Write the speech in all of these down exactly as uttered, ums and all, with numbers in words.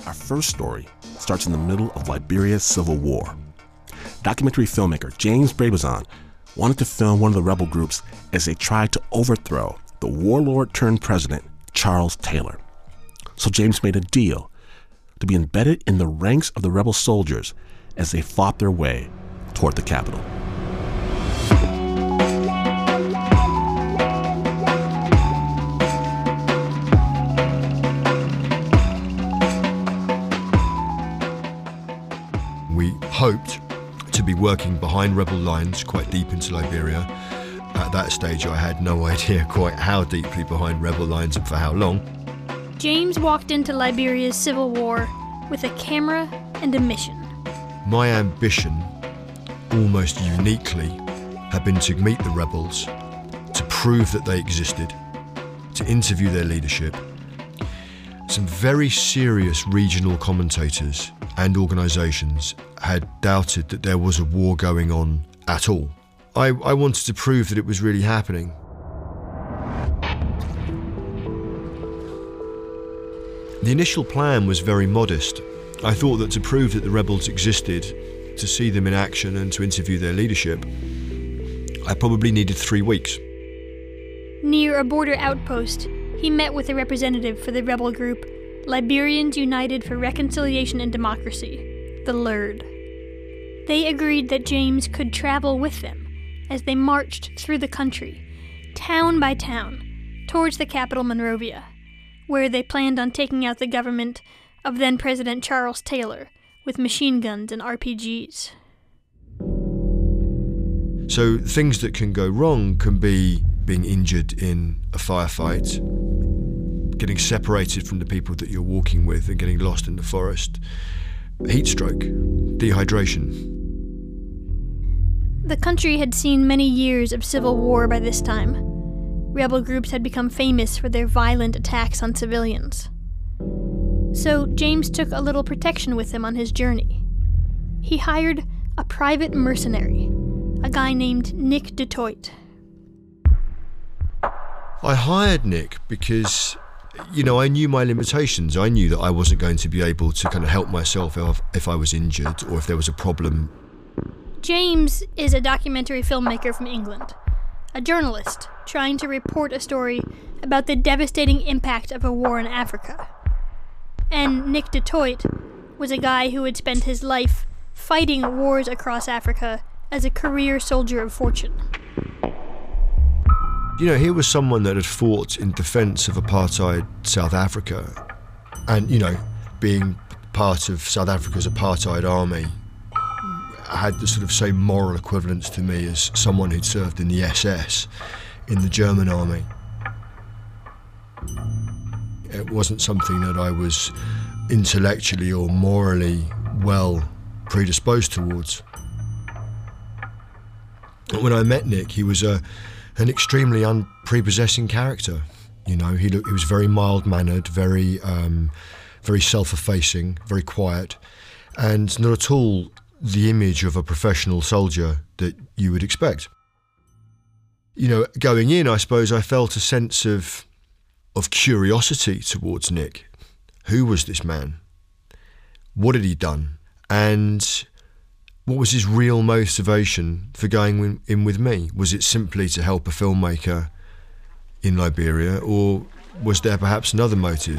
Our first story starts in the middle of Liberia's civil war. Documentary filmmaker James Brabazon wanted to film one of the rebel groups as they tried to overthrow the warlord-turned-president Charles Taylor. So James made a deal to be embedded in the ranks of the rebel soldiers as they fought their way toward the capital. We hoped to be working behind rebel lines quite deep into Liberia. At that stage, I had no idea quite how deeply behind rebel lines and for how long. James walked into Liberia's civil war with a camera and a mission. My ambition, almost uniquely, had been to meet the rebels, to prove that they existed, to interview their leadership. Some very serious regional commentators and organisations had doubted that there was a war going on at all. I, I wanted to prove that it was really happening. The initial plan was very modest. I thought that to prove that the rebels existed, to see them in action and to interview their leadership, I probably needed three weeks. Near a border outpost, he met with a representative for the rebel group Liberians United for Reconciliation and Democracy, the L U R D. They agreed that James could travel with them as they marched through the country, town by town, towards the capital Monrovia, where they planned on taking out the government of then-President Charles Taylor with machine guns and R P Gs. So things that can go wrong can be being injured in a firefight, getting separated from the people that you're walking with and getting lost in the forest, heat stroke, dehydration. The country had seen many years of civil war by this time. Rebel groups had become famous for their violent attacks on civilians. So James took a little protection with him on his journey. He hired a private mercenary, a guy named Nick Dutoit. I hired Nick because, you know, I knew my limitations. I knew that I wasn't going to be able to kind of help myself if, if I was injured or if there was a problem. James is a documentary filmmaker from England, a journalist trying to report a story about the devastating impact of a war in Africa. And Nick Dutoit was a guy who had spent his life fighting wars across Africa as a career soldier of fortune. You know, here was someone that had fought in defence of apartheid South Africa and, you know, being part of South Africa's apartheid army had the sort of same moral equivalence to me as someone who'd served in the S S in the German army. It wasn't something that I was intellectually or morally well predisposed towards. When I met Nick, he was a an extremely unprepossessing character. You know, he looked, he was very mild-mannered, very, um, very self-effacing, very quiet, and not at all the image of a professional soldier that you would expect. You know, going in, I suppose I felt a sense of of curiosity towards Nick. Who was this man? What had he done? And what was his real motivation for going in with me? Was it simply to help a filmmaker in Liberia, or was there perhaps another motive?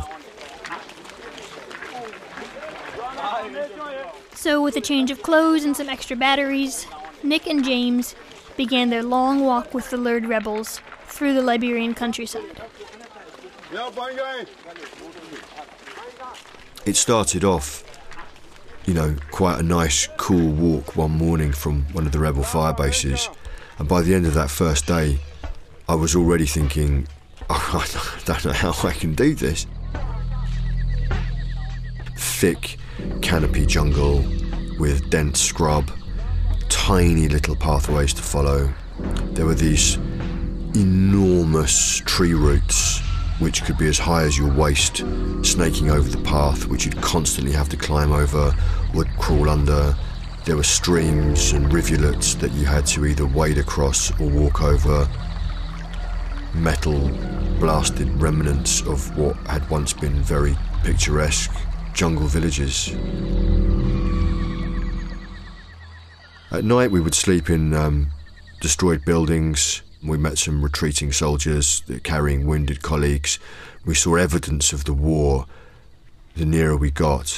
So with a change of clothes and some extra batteries, Nick and James began their long walk with the L U R D rebels through the Liberian countryside. It started off, you know, quite a nice, cool walk one morning from one of the rebel fire bases. And by the end of that first day, I was already thinking, oh, I don't know how I can do this. Thick canopy jungle with dense scrub, tiny little pathways to follow. There were these enormous tree roots which could be as high as your waist, snaking over the path, which you'd constantly have to climb over or crawl under. There were streams and rivulets that you had to either wade across or walk over. Metal blasted remnants of what had once been very picturesque jungle villages. At night we would sleep in um, destroyed buildings. We met some retreating soldiers carrying wounded colleagues. We saw evidence of the war the nearer we got.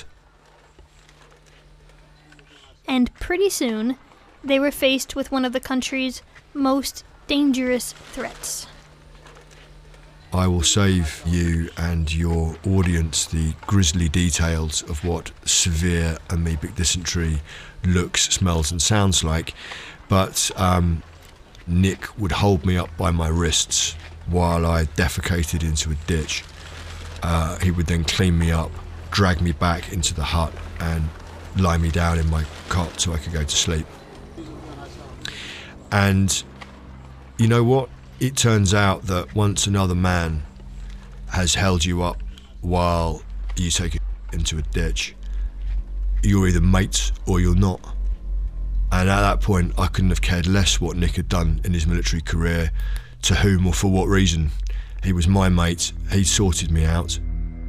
And pretty soon, they were faced with one of the country's most dangerous threats. I will save you and your audience the grisly details of what severe amoebic dysentery looks, smells and sounds like, but um, Nick would hold me up by my wrists while I defecated into a ditch. Uh, he would then clean me up, drag me back into the hut and lie me down in my cot so I could go to sleep. And you know what? It turns out that once another man has held you up while you take it into a ditch, you're either mates or you're not. And at that point, I couldn't have cared less what Nick had done in his military career, to whom or for what reason. He was my mate, he sorted me out.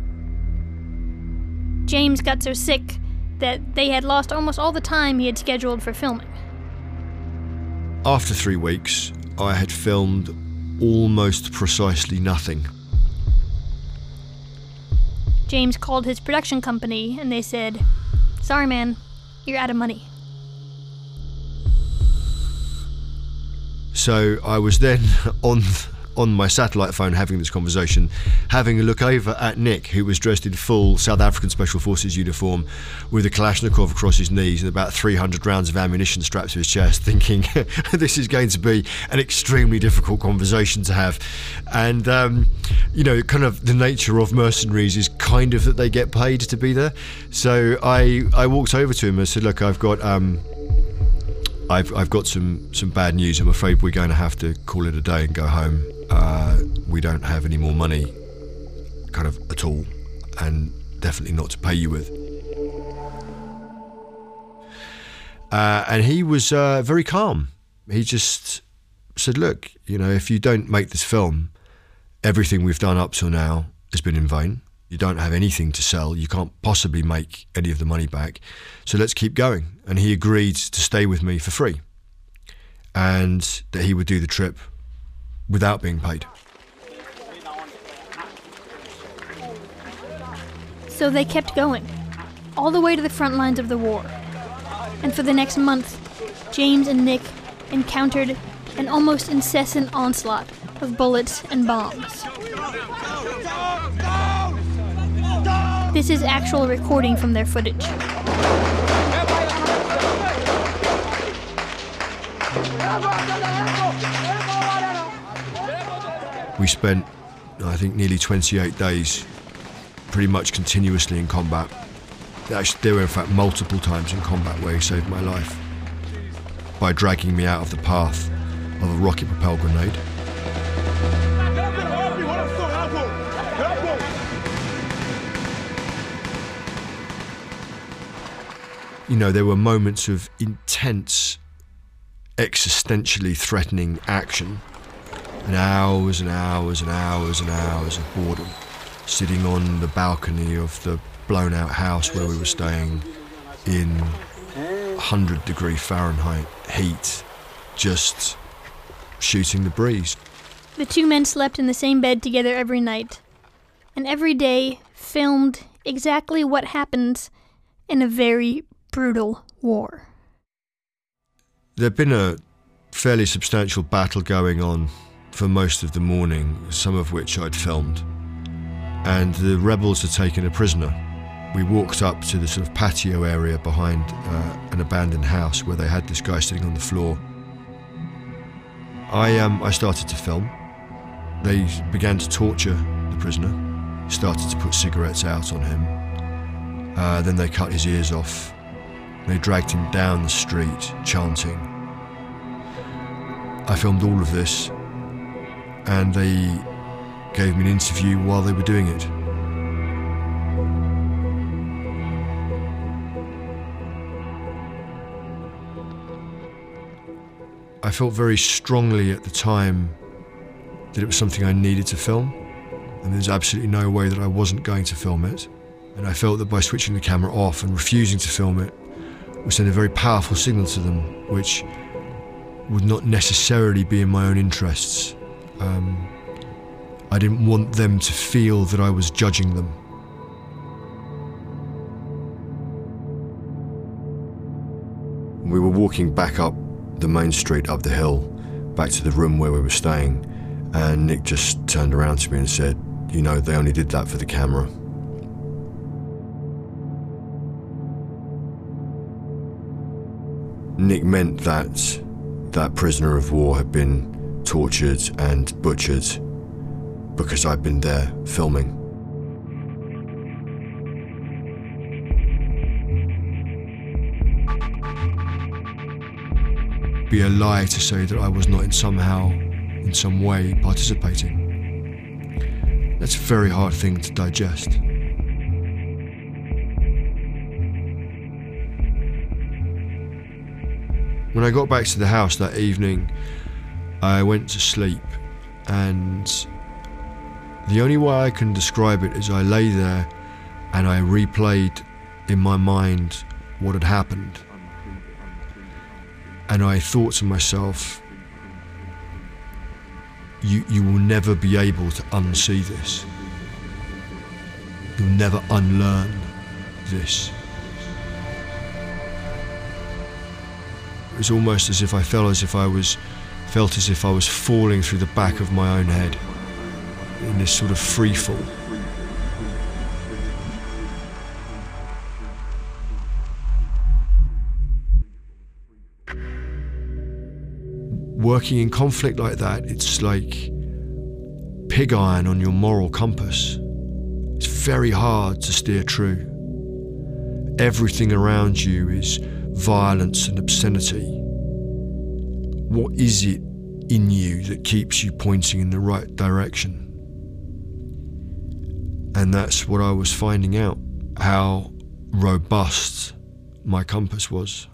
James got so sick that they had lost almost all the time he had scheduled for filming. After three weeks, I had filmed almost precisely nothing. James called his production company and they said, "Sorry man, you're out of money." So I was then on on my satellite phone having this conversation, having a look over at Nick, who was dressed in full South African Special Forces uniform with a Kalashnikov across his knees and about three hundred rounds of ammunition strapped to his chest, thinking this is going to be an extremely difficult conversation to have. And, um, you know, kind of the nature of mercenaries is kind of that they get paid to be there. So I, I walked over to him and said, look, I've got... Um, I've, I've got some, some bad news. I'm afraid we're going to have to call it a day and go home. Uh, we don't have any more money, kind of at all, and definitely not to pay you with. Uh, and he was uh, very calm. He just said, look, you know, if you don't make this film, everything we've done up till now has been in vain. You don't have anything to sell. You can't possibly make any of the money back. So let's keep going. And he agreed to stay with me for free and that he would do the trip without being paid. So they kept going, all the way to the front lines of the war. And for the next month, James and Nick encountered an almost incessant onslaught of bullets and bombs. This is actual recording from their footage. We spent, I think, nearly twenty-eight days pretty much continuously in combat. Actually, there were in fact multiple times in combat where he saved my life by dragging me out of the path of a rocket-propelled grenade. You know, there were moments of intense, existentially threatening action, and hours and hours and hours and hours of boredom, sitting on the balcony of the blown-out house where we were staying in one hundred degree Fahrenheit heat, just shooting the breeze. The two men slept in the same bed together every night, and every day filmed exactly what happens in a very brutal war. There'd been a fairly substantial battle going on for most of the morning, some of which I'd filmed, and the rebels had taken a prisoner. We walked up to the sort of patio area behind uh, an abandoned house where they had this guy sitting on the floor. I um, I started to film. They began to torture the prisoner, started to put cigarettes out on him. Uh, then they cut his ears off. They dragged him down the street, chanting. I filmed all of this, and they gave me an interview while they were doing it. I felt very strongly at the time that it was something I needed to film, and there's absolutely no way that I wasn't going to film it. And I felt that by switching the camera off and refusing to film it would send a very powerful signal to them, which would not necessarily be in my own interests. Um, I didn't want them to feel that I was judging them. We were walking back up the main street, up the hill, back to the room where we were staying, and Nick just turned around to me and said, "You know, they only did that for the camera." Nick meant that that prisoner of war had been tortured and butchered because I'd been there filming. It'd be a lie to say that I was not in somehow, in some way, participating. That's a very hard thing to digest. When I got back to the house that evening, I went to sleep, and the only way I can describe it is I lay there and I replayed in my mind what had happened. And I thought to myself, you, you will never be able to unsee this. You'll never unlearn this. It was almost as if I felt as if I was felt as if I was falling through the back of my own head in this sort of free fall. Working in conflict like that, it's like pig iron on your moral compass. It's very hard to steer true. Everything around you is violence and obscenity. What is it in you that keeps you pointing in the right direction? And that's what I was finding out, how robust my compass was.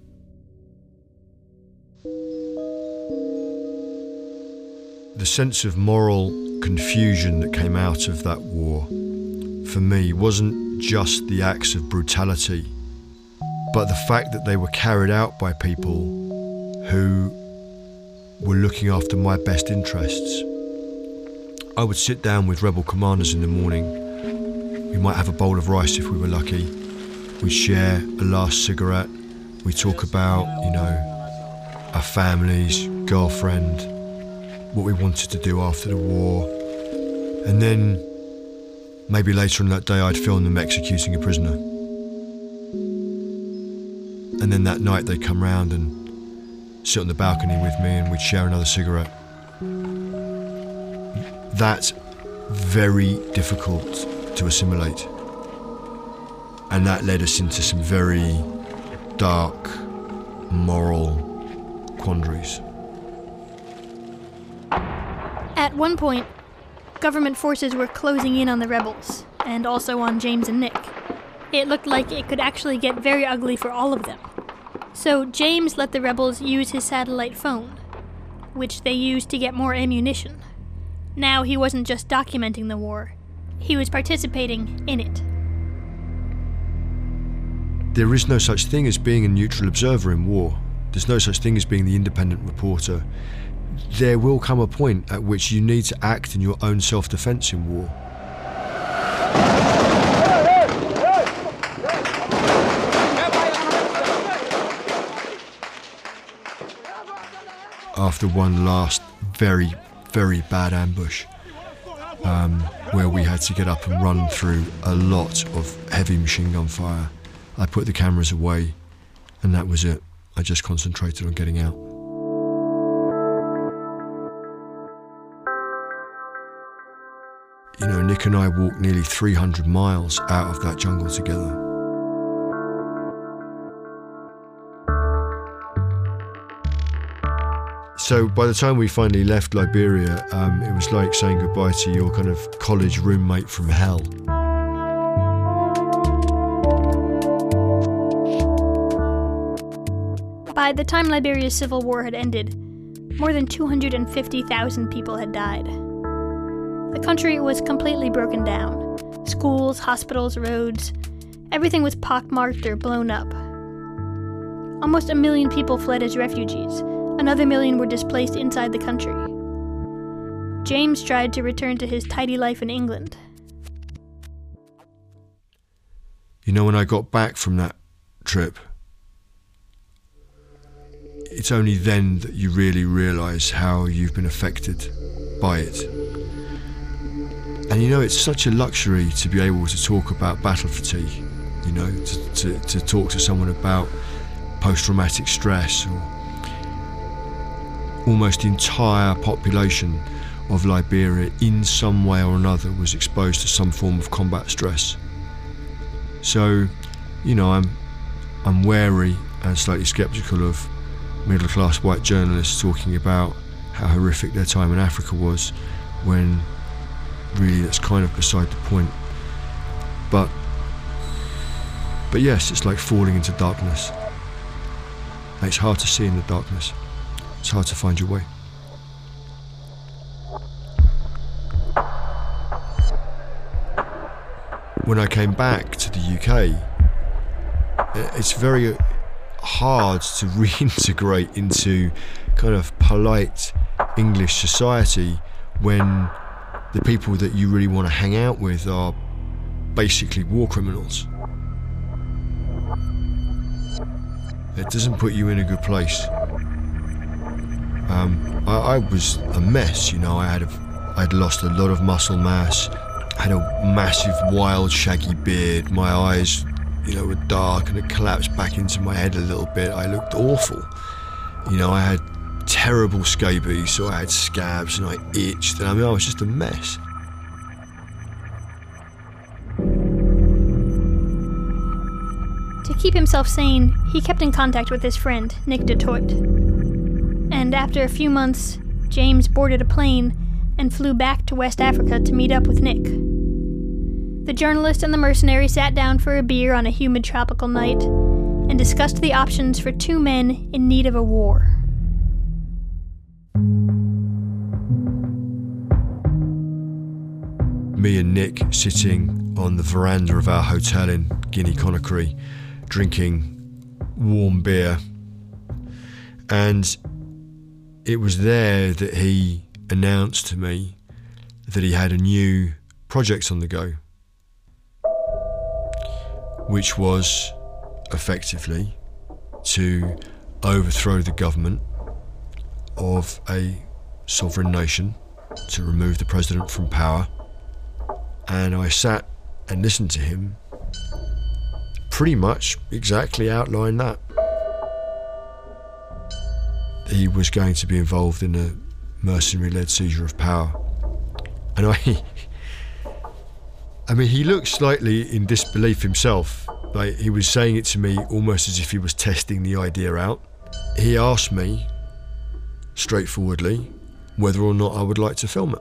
The sense of moral confusion that came out of that war, for me, wasn't just the acts of brutality, but the fact that they were carried out by people who were looking after my best interests. I would sit down with rebel commanders in the morning. We might have a bowl of rice if we were lucky. We'd share a last cigarette. We'd talk about, you know, our families, girlfriend, what we wanted to do after the war. And then maybe later on that day I'd film them executing a prisoner. And then that night they'd come round and sit on the balcony with me and we'd share another cigarette. That's very difficult to assimilate. And that led us into some very dark, moral quandaries. At one point, government forces were closing in on the rebels, and also on James and Nick. It looked like it could actually get very ugly for all of them. So James let the rebels use his satellite phone, which they used to get more ammunition. Now he wasn't just documenting the war, he was participating in it. There is no such thing as being a neutral observer in war. There's no such thing as being the independent reporter. There will come a point at which you need to act in your own self-defense in war. After one last very, very bad ambush, um, where we had to get up and run through a lot of heavy machine gun fire, I put the cameras away, and that was it. I just concentrated on getting out. You know, Nick and I walked nearly three hundred miles out of that jungle together. So by the time we finally left Liberia, um, it was like saying goodbye to your kind of college roommate from hell. By the time Liberia's civil war had ended, more than two hundred fifty thousand people had died. The country was completely broken down. Schools, hospitals, roads, everything was pockmarked or blown up. Almost a million people fled as refugees. Another million were displaced inside the country. James tried to return to his tidy life in England. You know, when I got back from that trip, it's only then that you really realise how you've been affected by it. And you know, it's such a luxury to be able to talk about battle fatigue, you know, to, to, to talk to someone about post-traumatic stress. Or almost the entire population of Liberia in some way or another was exposed to some form of combat stress. So, you know, I'm I'm wary and slightly sceptical of middle-class white journalists talking about how horrific their time in Africa was, when really that's kind of beside the point. But, but yes, it's like falling into darkness. And it's hard to see in the darkness. It's hard to find your way. When I came back to the U K, it's very hard to reintegrate into kind of polite English society when the people that you really want to hang out with are basically war criminals. It doesn't put you in a good place. Um, I, I was a mess, you know. I had a, I'd lost a lot of muscle mass. I had a massive, wild, shaggy beard. My eyes, you know, were dark and it collapsed back into my head a little bit. I looked awful. You know, I had terrible scabies, so I had scabs and I itched. And I mean, I was just a mess. To keep himself sane, he kept in contact with his friend, Nick DeToit. And after a few months, James boarded a plane and flew back to West Africa to meet up with Nick. The journalist and the mercenary sat down for a beer on a humid tropical night and discussed the options for two men in need of a war. Me and Nick sitting on the veranda of our hotel in Guinea-Conakry, drinking warm beer. And it was there that he announced to me that he had a new project on the go, which was effectively to overthrow the government of a sovereign nation, to remove the president from power. And I sat and listened to him pretty much exactly outline that. He was going to be involved in a mercenary-led seizure of power. And I, I mean, he looked slightly in disbelief himself. Like, he was saying it to me almost as if he was testing the idea out. He asked me, straightforwardly, whether or not I would like to film it.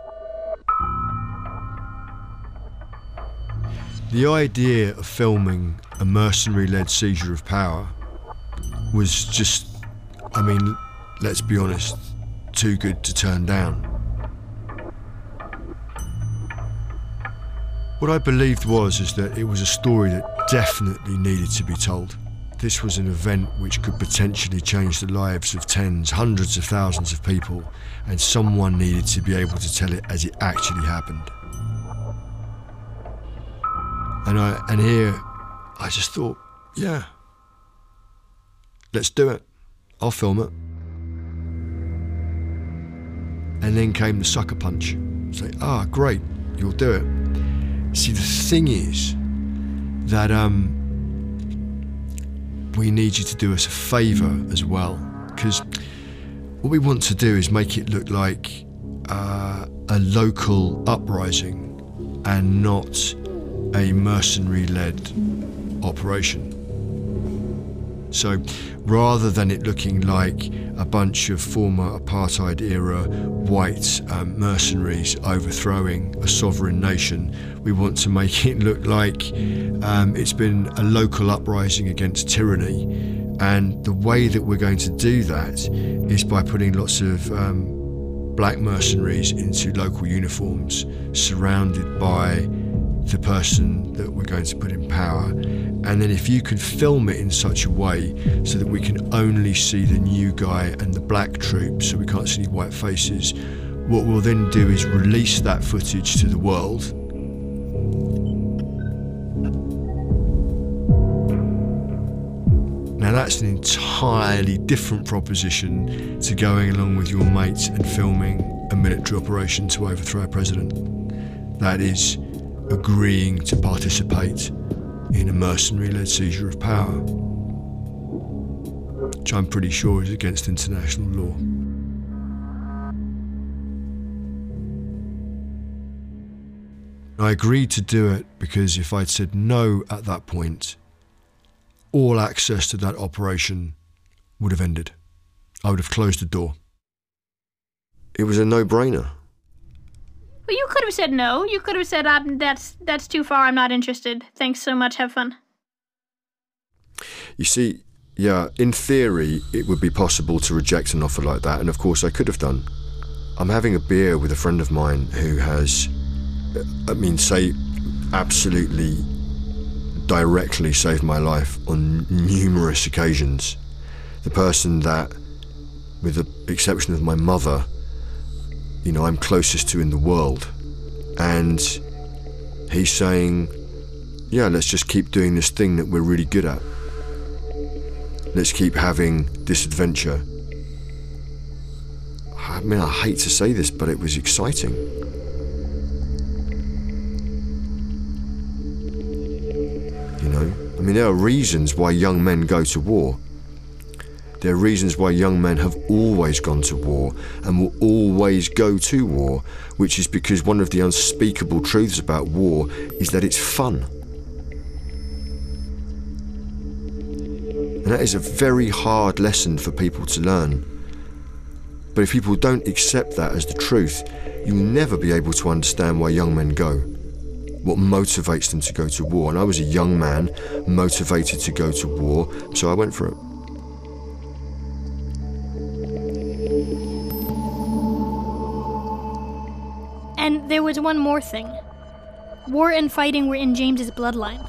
The idea of filming a mercenary-led seizure of power was just, I mean, let's be honest, too good to turn down. What I believed was is that it was a story that definitely needed to be told. This was an event which could potentially change the lives of tens, hundreds of thousands of people, and someone needed to be able to tell it as it actually happened. And I, and here, I just thought, yeah, let's do it. I'll film it. And then came the sucker punch. Say, ah, great, you'll do it. See, the thing is that um, we need you to do us a favour as well, because what we want to do is make it look like uh, a local uprising and not a mercenary-led operation. So rather than it looking like a bunch of former apartheid-era white um, mercenaries overthrowing a sovereign nation, we want to make it look like um, it's been a local uprising against tyranny. And the way that we're going to do that is by putting lots of um, black mercenaries into local uniforms, surrounded by the person that we're going to put in power. And then if you can film it in such a way so that we can only see the new guy and the black troops, so we can't see white faces, what we'll then do is release that footage to the world. Now that's an entirely different proposition to going along with your mates and filming a military operation to overthrow a president. That is agreeing to participate in a mercenary-led seizure of power, which I'm pretty sure is against international law. I agreed to do it because if I'd said no at that point, all access to that operation would have ended. I would have closed the door. It was a no-brainer. Well, you could have said no. You could have said, um, that's, that's too far, I'm not interested. Thanks so much, have fun. You see, yeah, in theory, it would be possible to reject an offer like that, and of course I could have done. I'm having a beer with a friend of mine who has, I mean, say, absolutely directly saved my life on numerous occasions. The person that, with the exception of my mother, you know, I'm closest to in the world. And he's saying, yeah, let's just keep doing this thing that we're really good at. Let's keep having this adventure. I mean, I hate to say this, but it was exciting. You know, I mean, there are reasons why young men go to war. There are reasons why young men have always gone to war and will always go to war, which is because one of the unspeakable truths about war is that it's fun. And that is a very hard lesson for people to learn. But if people don't accept that as the truth, you'll never be able to understand why young men go, what motivates them to go to war. And I was a young man motivated to go to war, so I went for it. And there was one more thing. War and fighting were in James's bloodline.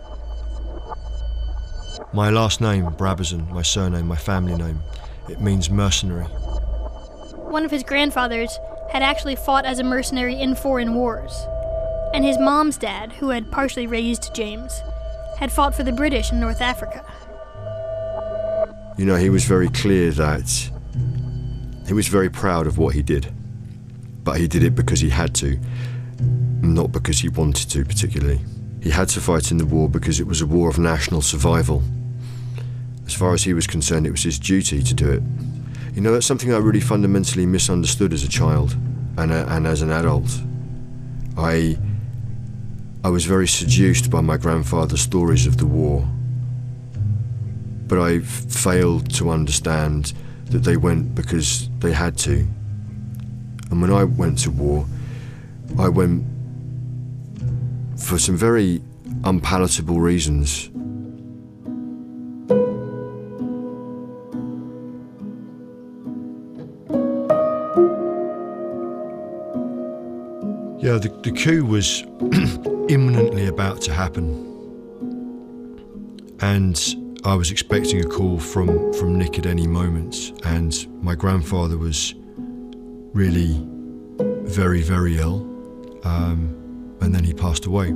My last name, Brabazon, my surname, my family name, it means mercenary. One of his grandfathers had actually fought as a mercenary in foreign wars. And his mom's dad, who had partially raised James, had fought for the British in North Africa. You know, he was very clear that he was very proud of what he did. But he did it because he had to, not because he wanted to particularly. He had to fight in the war because it was a war of national survival. As far as he was concerned, it was his duty to do it. You know, that's something I really fundamentally misunderstood as a child and, a, and as an adult. I, I was very seduced by my grandfather's stories of the war. But I failed to understand that they went because they had to. And when I went to war, I went for some very unpalatable reasons. Yeah, the, the coup was imminently about to happen. And I was expecting a call from, from Nick at any moment. And my grandfather was really very, very ill. Um, and then he passed away.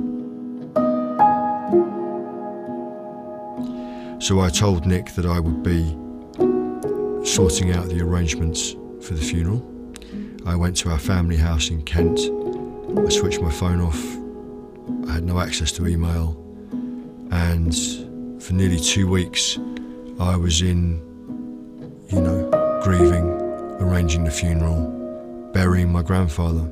So I told Nick that I would be sorting out the arrangements for the funeral. I went to our family house in Kent. I switched my phone off. I had no access to email. And for nearly two weeks, I was in, you know, grieving, arranging the funeral, burying my grandfather.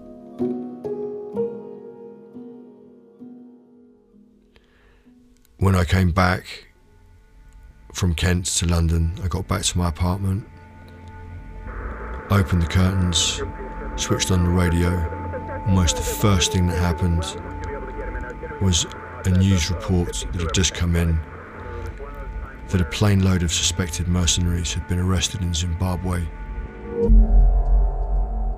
When I came back from Kent to London, I got back to my apartment, opened the curtains, switched on the radio. Almost the first thing that happened was a news report that had just come in that a plane load of suspected mercenaries had been arrested in Zimbabwe.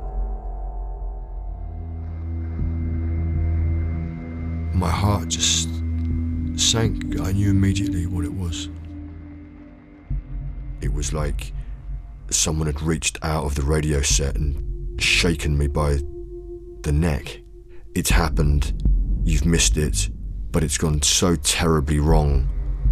heart just sank. I knew immediately what it was. It was like someone had reached out of the radio set and shaken me by the neck. It's happened, you've missed it, but it's gone so terribly wrong.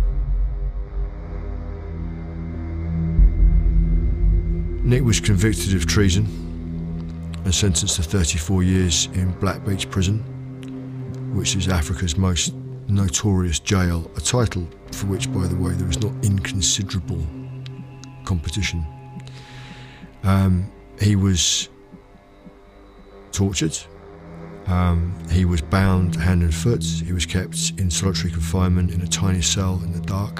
Nick was convicted of treason and sentenced to thirty-four years in Black Beach Prison, which is Africa's most notorious jail, a title for which, by the way, there is not inconsiderable competition. Um, he was tortured. Um, he was bound hand and foot. He was kept in solitary confinement in a tiny cell in the dark.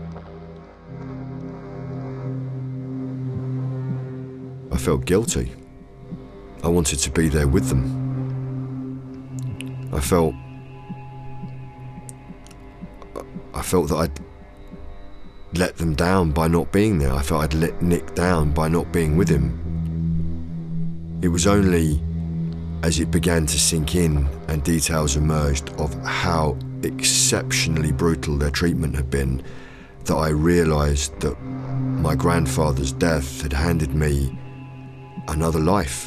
I felt guilty. I wanted to be there with them. I felt I felt that I'd let them down by not being there. I felt I'd let Nick down by not being with him. It was only as it began to sink in and details emerged of how exceptionally brutal their treatment had been that I realised that my grandfather's death had handed me another life.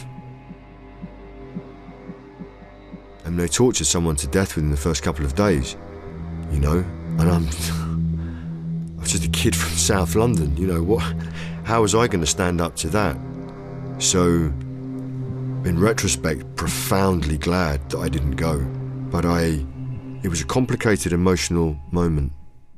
And they tortured someone to death within the first couple of days, you know, and I'm, I was just a kid from South London, you know, what? How was I going to stand up to that? So, in retrospect, profoundly glad that I didn't go, but I, it was a complicated emotional moment.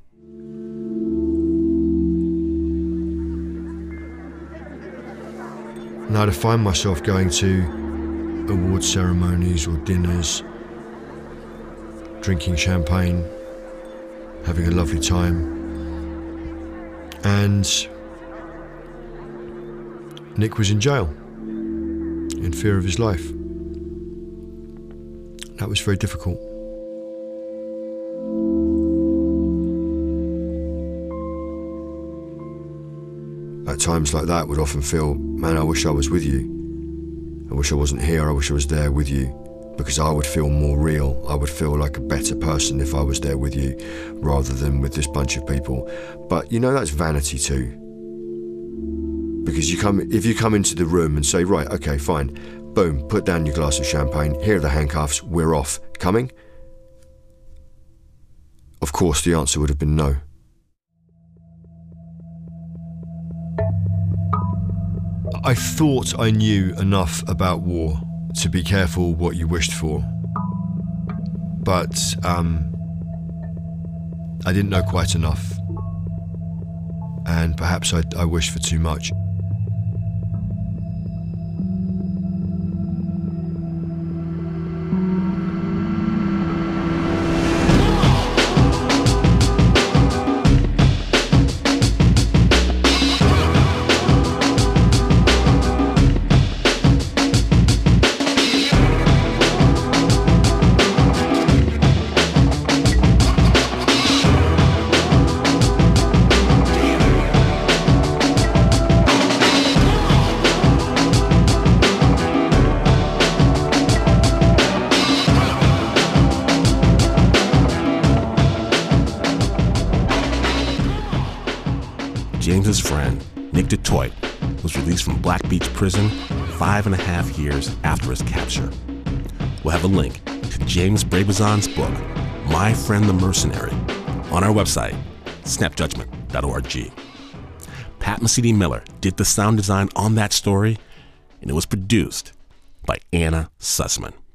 Now to find myself going to award ceremonies or dinners, drinking champagne, having a lovely time, and Nick was in jail in fear of his life. That was very difficult. At times like that, would often feel, man, I wish I was with you. I wish I wasn't here, I wish I was there with you, because I would feel more real. I would feel like a better person if I was there with you, rather than with this bunch of people. But you know, that's vanity too. Because you come, if you come into the room and say, right, okay, fine, boom, put down your glass of champagne, here are the handcuffs, we're off. Coming? Of course, the answer would have been no. I thought I knew enough about war to be careful what you wished for, but um, I didn't know quite enough, and perhaps I, I wished for too much. James's friend, Nick DeToit, was released from Black Beach Prison five and a half years after his capture. We'll have a link to James Brabazon's book, My Friend the Mercenary, on our website, snap judgment dot org. Pat Mesiti-Miller did the sound design on that story, and it was produced by Anna Sussman.